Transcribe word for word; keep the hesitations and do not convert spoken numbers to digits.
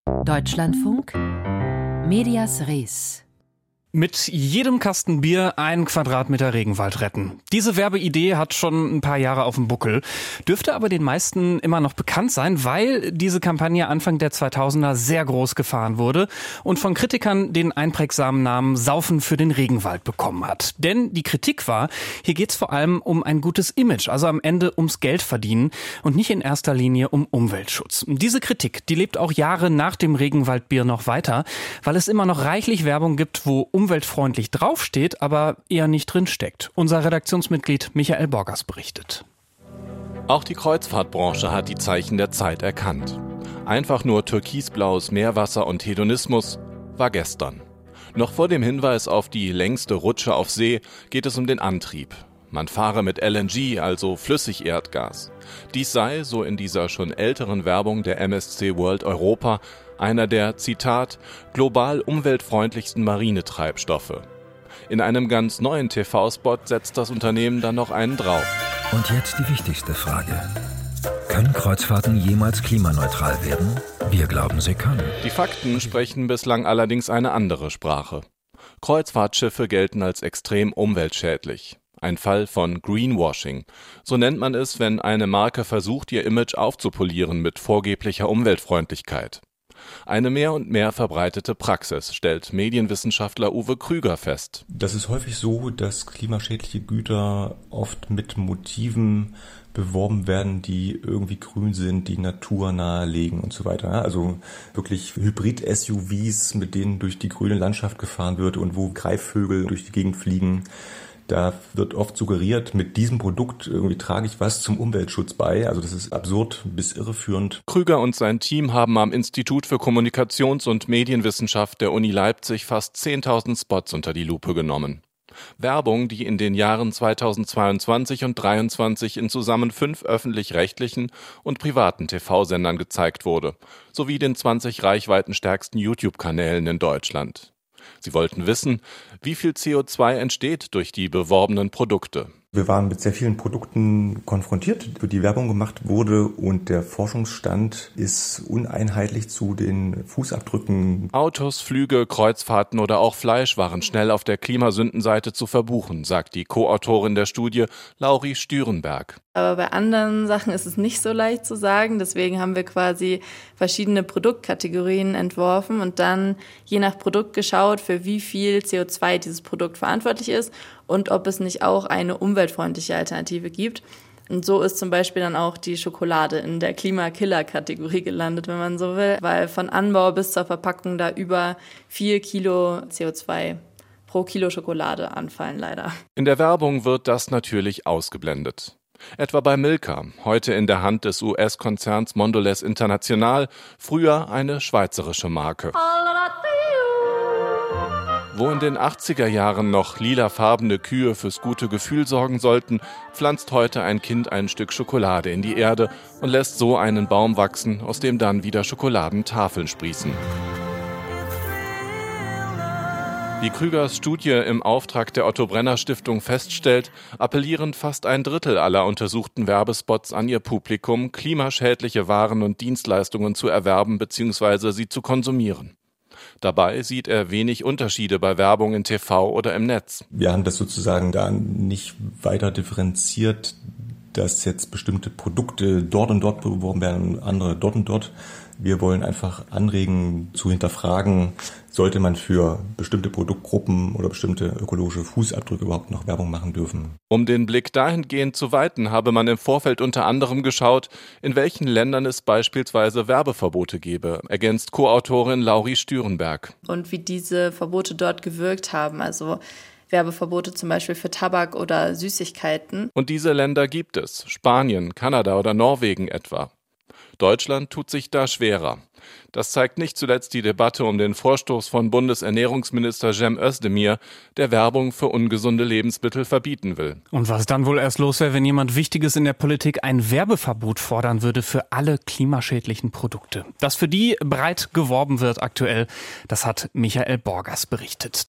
Deutschlandfunk Medias Res. Mit jedem Kasten Bier einen Quadratmeter Regenwald retten. Diese Werbeidee hat schon ein paar Jahre auf dem Buckel, dürfte aber den meisten immer noch bekannt sein, weil diese Kampagne Anfang der zweitausender sehr groß gefahren wurde und von Kritikern den einprägsamen Namen Saufen für den Regenwald bekommen hat. Denn die Kritik war, hier geht's vor allem um ein gutes Image, also am Ende ums Geld verdienen und nicht in erster Linie um Umweltschutz. Diese Kritik, die lebt auch Jahre nach dem Regenwaldbier noch weiter, weil es immer noch reichlich Werbung gibt, wo umweltfreundlich draufsteht, aber eher nicht drinsteckt. Unser Redaktionsmitglied Michael Borgers berichtet. Auch die Kreuzfahrtbranche hat die Zeichen der Zeit erkannt. Einfach nur türkisblaues Meerwasser und Hedonismus war gestern. Noch vor dem Hinweis auf die längste Rutsche auf See geht es um den Antrieb. Man fahre mit L N G, also Flüssigerdgas. Dies sei, so in dieser schon älteren Werbung der M S C World Europa, einer der, Zitat, global umweltfreundlichsten Marinetreibstoffe. In einem ganz neuen T V-Spot setzt das Unternehmen dann noch einen drauf. Und jetzt die wichtigste Frage. Können Kreuzfahrten jemals klimaneutral werden? Wir glauben, sie können. Die Fakten sprechen bislang allerdings eine andere Sprache. Kreuzfahrtschiffe gelten als extrem umweltschädlich. Ein Fall von Greenwashing. So nennt man es, wenn eine Marke versucht, ihr Image aufzupolieren mit vorgeblicher Umweltfreundlichkeit. Eine mehr und mehr verbreitete Praxis, stellt Medienwissenschaftler Uwe Krüger fest. Das ist häufig so, dass klimaschädliche Güter oft mit Motiven beworben werden, die irgendwie grün sind, die naturnah legen und so weiter. Also wirklich Hybrid-S U Vs, mit denen durch die grüne Landschaft gefahren wird und wo Greifvögel durch die Gegend fliegen. Da wird oft suggeriert, mit diesem Produkt irgendwie trage ich was zum Umweltschutz bei. Also das ist absurd bis irreführend. Krüger und sein Team haben am Institut für Kommunikations- und Medienwissenschaft der Uni Leipzig fast zehntausend Spots unter die Lupe genommen. Werbung, die in den Jahren zweitausendzweiundzwanzig und zweitausenddreiundzwanzig in zusammen fünf öffentlich-rechtlichen und privaten T V-Sendern gezeigt wurde, sowie den zwanzig reichweitenstärksten YouTube-Kanälen in Deutschland. Sie wollten wissen, wie viel C O zwei entsteht durch die beworbenen Produkte. Wir waren mit sehr vielen Produkten konfrontiert, für die Werbung gemacht wurde, und der Forschungsstand ist uneinheitlich zu den Fußabdrücken. Autos, Flüge, Kreuzfahrten oder auch Fleisch waren schnell auf der Klimasündenseite zu verbuchen, sagt die Co-Autorin der Studie Lauri Stürenberg. Aber bei anderen Sachen ist es nicht so leicht zu sagen. Deswegen haben wir quasi verschiedene Produktkategorien entworfen und dann je nach Produkt geschaut, für wie viel C O zwei dieses Produkt verantwortlich ist und ob es nicht auch eine umweltfreundliche Alternative gibt. Und so ist zum Beispiel dann auch die Schokolade in der Klimakiller-Kategorie gelandet, wenn man so will, weil von Anbau bis zur Verpackung da über vier Kilo C O zwei pro Kilo Schokolade anfallen, leider. In der Werbung wird das natürlich ausgeblendet. Etwa bei Milka, heute in der Hand des U S-Konzerns Mondelez International, früher eine schweizerische Marke. Wo in den achtziger Jahren noch lilafarbene Kühe fürs gute Gefühl sorgen sollten, pflanzt heute ein Kind ein Stück Schokolade in die Erde und lässt so einen Baum wachsen, aus dem dann wieder Schokoladentafeln sprießen. Wie Krügers Studie im Auftrag der Otto-Brenner-Stiftung feststellt, appellieren fast ein Drittel aller untersuchten Werbespots an ihr Publikum, klimaschädliche Waren und Dienstleistungen zu erwerben bzw. sie zu konsumieren. Dabei sieht er wenig Unterschiede bei Werbung in T V oder im Netz. Wir haben das sozusagen da nicht weiter differenziert, dass jetzt bestimmte Produkte dort und dort beworben werden, andere dort und dort. Wir wollen einfach anregen, zu hinterfragen, sollte man für bestimmte Produktgruppen oder bestimmte ökologische Fußabdrücke überhaupt noch Werbung machen dürfen. Um den Blick dahingehend zu weiten, habe man im Vorfeld unter anderem geschaut, in welchen Ländern es beispielsweise Werbeverbote gebe, ergänzt Co-Autorin Lauri Stürenberg. Und wie diese Verbote dort gewirkt haben, also Werbeverbote zum Beispiel für Tabak oder Süßigkeiten. Und diese Länder gibt es, Spanien, Kanada oder Norwegen etwa. Deutschland tut sich da schwerer. Das zeigt nicht zuletzt die Debatte um den Vorstoß von Bundesernährungsminister Cem Özdemir, der Werbung für ungesunde Lebensmittel verbieten will. Und was dann wohl erst los wäre, wenn jemand Wichtiges in der Politik ein Werbeverbot fordern würde für alle klimaschädlichen Produkte. Dass für die breit geworben wird aktuell, das hat Michael Borgers berichtet.